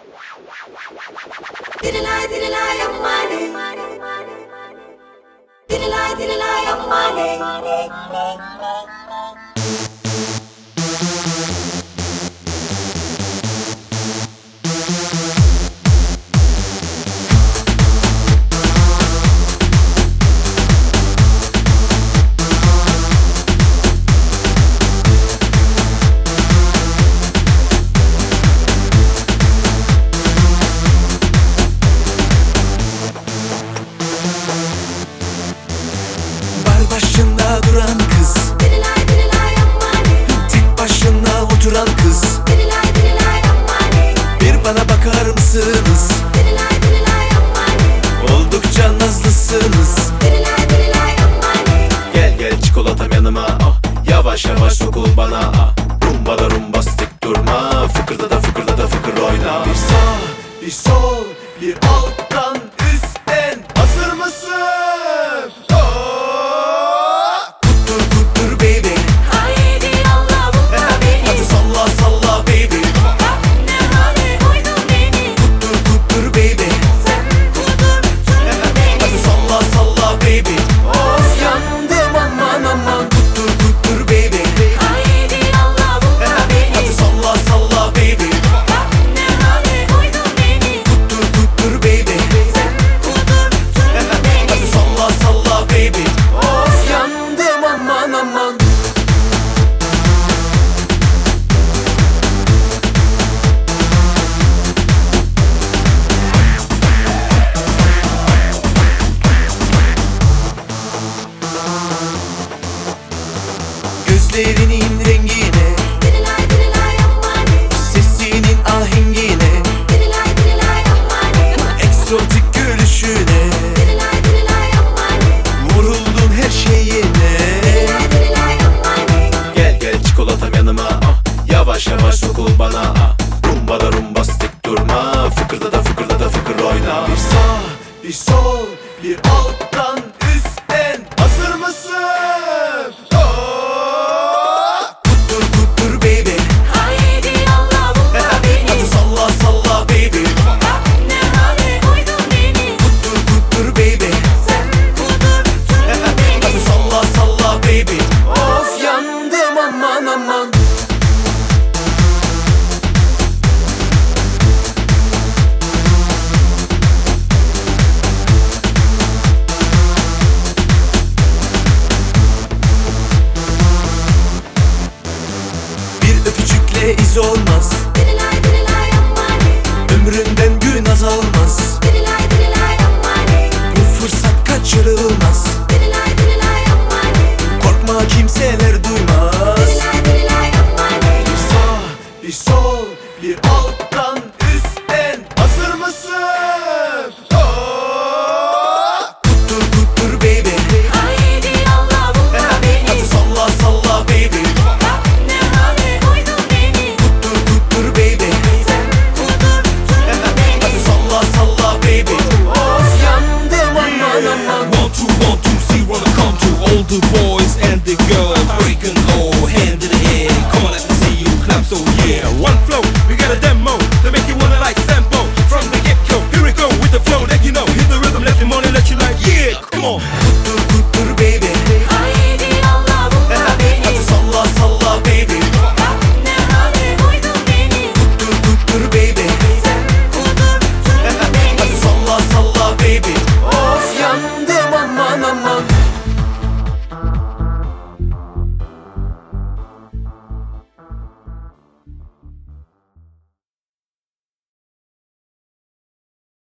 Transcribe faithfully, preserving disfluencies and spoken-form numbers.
Diddle-I, diddle-I, your money. Diddle-I, diddle-I, your money. Başında duran kız, Diddle-I, diddle-I, your money. tek başına oturan kız. Diddle-I, diddle-I, your money. Bir bana bakar mısınız? Diddle-I, diddle-I, your money. Oldukça nazlısınız. Diddle-I, diddle-I, your money. Gel gel çikolatam yanıma, ah. Yavaş yavaş sokul bana, ah. Rumba da rumbastik durma, fıkırda da fıkırda da fıkır oyna. Bir sağ, bir sol, bir alttan üstten. Hazır mısın? Gözlerinin rengine, Diddle-I, diddle-I, your money. sesinin ahengine, Diddle-I, diddle-I, your money. eksotik gülüşüne, Diddle-I, diddle-I, your money. vuruldun her şeyine. Diddle-I, diddle-I, your money. Gel gel çikolatam yanıma, ah. Yavaş yavaş sokul bana, ah. Rumba da rumbastik durma, fıkırda da fıkırda da fıkır oyna. Bir sağ, bir sol, bir alttan üstten. Hazır mısın? İz olmaz, Diddle-I, diddle-I, your money. ömründen gün azalmaz. Diddle-I, diddle-I, your money. Bu fırsat kaçırılmaz. Diddle-I, diddle-I, your money. Korkma kimseler duymaz. Diddle-I, diddle-I, your money. Bir sağ, bir sol, bir alttan üstten. Hazır mısın? Oh! Kuttur kuttur baby. Haydi Allah bulma beni. Hadi salla salla baby. Ne hale koydun beni. Kuttur kuttur baby. Sen kudurttun beni. Hadi salla salla baby. Of yandım aman aman. One, two, one, two, see what I come to. All the boys and the girls breaking low, hand in the air. Come on, let me see you clap, so yeah. One flow, we got a demo to make you wanna like sample from the get-go. Here we go with the flow that you know. Hit the rhythm, let the money let you like, yeah, come on.